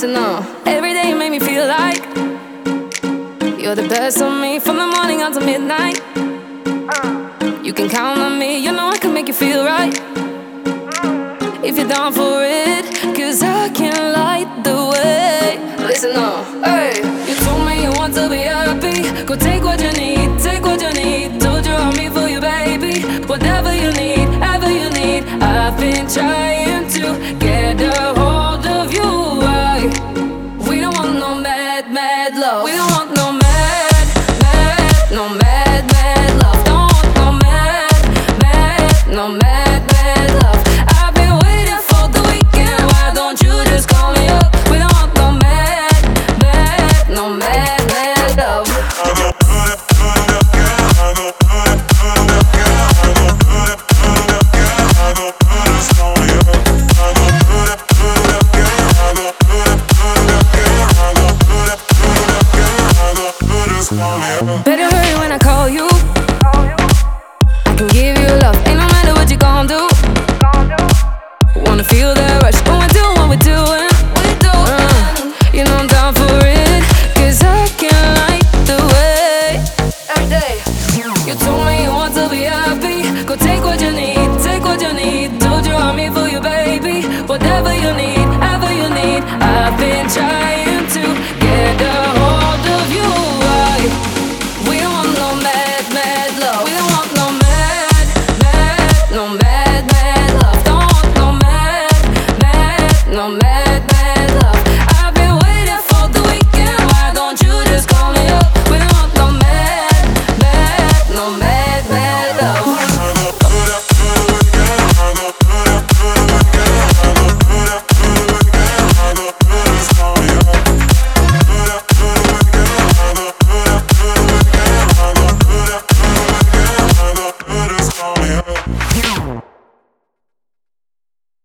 Listen up. Every day you make me feel like you're the best of me, from the morning until midnight. You can count on me, you know I can make you feel right if you're down for it, cause I can light the way. Listen up. Hey, you told me you want to be happy. Go take what you need, take what you need. Told you I'm here for you, baby. Whatever you need, ever you need. I've been trying to get a hold of you. We don't want no mad, mad love. We don't want no mad, mad, no mad, mad love. Don't want no mad, mad, no mad, mad love. I've been waiting for the weekend. Why don't you just call me up? We don't want no mad, mad, no mad, mad love. Better hurry when I call you. I can give you love, ain't no matter what you gon' do. Wanna feel the rush when we're doing what we're doing. You know I'm down for it, cause I can light the way. Every day. You told me you want to be happy. Go take what you need, take what you need. Told you I'm here for you, baby. Whatever you need, ever you need. I've been trying